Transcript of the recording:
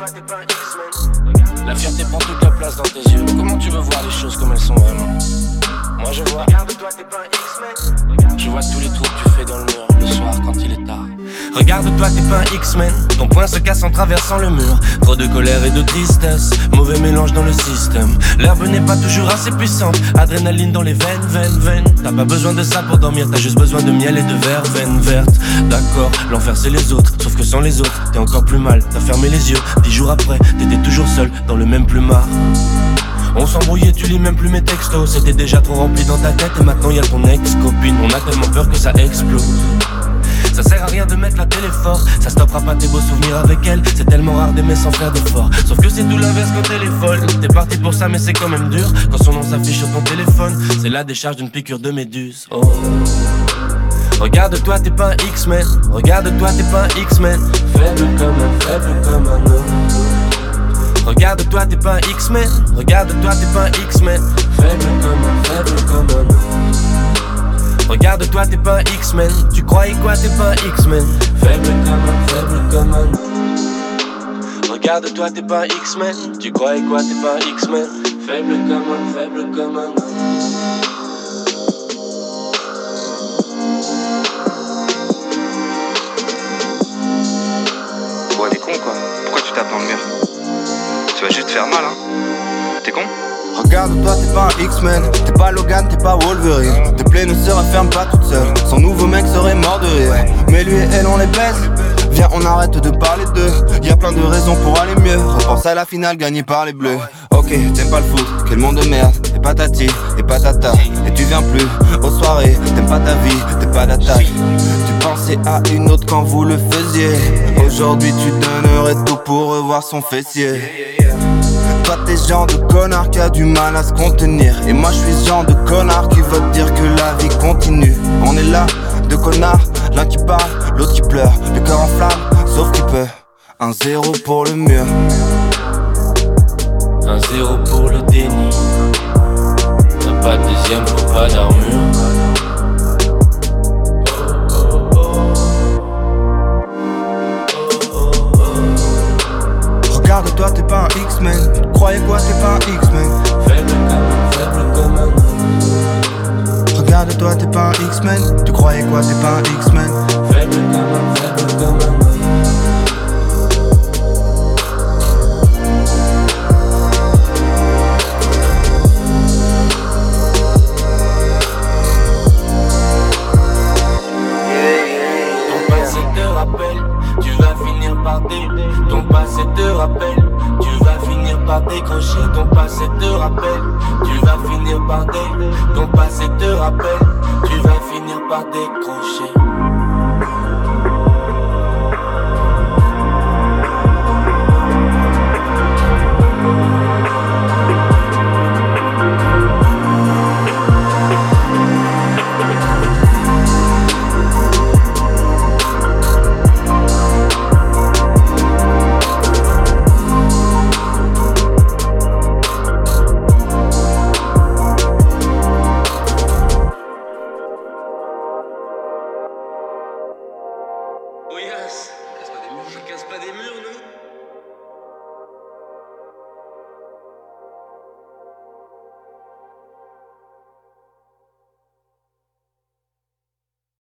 La fierté prend toute la place dans tes yeux. Comment tu veux voir les choses comme elles sont vraiment? Moi je vois. Regarde-toi, t'es pas un X-Men. Je vois tous les trous que tu fais dans le mur le soir quand il est tard. Regarde-toi, t'es pas un X-Men. Ton poing se casse en traversant le mur. Trop de colère et de tristesse, mauvais mélange dans le système. L'herbe n'est pas toujours assez puissante. Adrénaline dans les veines. T'as pas besoin de ça pour dormir, t'as juste besoin de miel et de verveine verte. D'accord, l'enfer c'est les autres, sauf que sans les autres, t'es encore plus mal. T'as fermé les yeux, 10 jours après, t'étais toujours seul dans le même plumard. On s'embrouillait, tu lis même plus mes textos. C'était déjà trop rempli dans ta tête et maintenant y'a ton ex-copine. On a tellement peur que ça explose. Ça sert à rien de mettre la télé fort, ça stoppera pas tes beaux souvenirs avec elle. C'est tellement rare d'aimer sans faire d'effort. Sauf que c'est tout l'inverse quand elle est folle. T'es parti pour ça mais c'est quand même dur. Quand son nom s'affiche sur ton téléphone, c'est la décharge d'une piqûre de méduse. Oh. Regarde-toi, t'es pas un X-Men. Regarde-toi, t'es pas un X-Men. Faible comme un homme. Regarde-toi, t'es pas un X-Men. Regarde-toi, t'es pas un X-Men. Faible comme un homme. Regarde-toi, t'es pas un X-Men. Tu croyais quoi, t'es pas un X-Men. Faible comme un homme. Regarde-toi, t'es pas un X-Men. Tu croyais quoi, t'es pas un X-Men. Faible comme un homme. Ouais, t'es con quoi. Pourquoi tu tapes dans le mur? Tu vas juste faire mal, hein. T'es con? Regarde-toi, t'es pas un X-Men, t'es pas Logan, t'es pas Wolverine. Tes plaies ne se referment pas toutes seules. Son nouveau mec serait mort de rire. Mais lui et elle on les baisse. Viens, on arrête de parler d'eux. Y'a plein de raisons pour aller mieux. Repense à la finale gagnée par les bleus. Ok, t'aimes pas le foot, quel monde de merde. Et patati, et patata. Et tu viens plus aux soirées. T'aimes pas ta vie, t'es pas d'attaque. Tu pensais à une autre quand vous le faisiez. Aujourd'hui tu donnerais tout pour revoir son fessier. Toi t'es ce genre de connard qui a du mal à se contenir. Et moi je suis ce genre de connard qui veut te dire que la vie continue. On est là, deux connards, l'un qui parle, l'autre qui pleure. Le cœur en flamme, sauf qu'il peut. 1-0 pour le mur. 1-0 pour le déni. T'as pas de deuxième pour pas d'armure. Regarde-toi, t'es pas un X-Men. Tu croyais quoi, t'es pas un X-Men. Faible comme un homme. Regarde-toi, t'es pas un X-Men. Tu croyais quoi, t'es pas un X-Men. Faible comme un homme. Ton passé te rappelle, tu vas finir par ton passé te rappelle, tu vas finir par décrocher. Ton passé te rappelle, tu vas finir par ton passé te rappelle, tu vas finir par décrocher.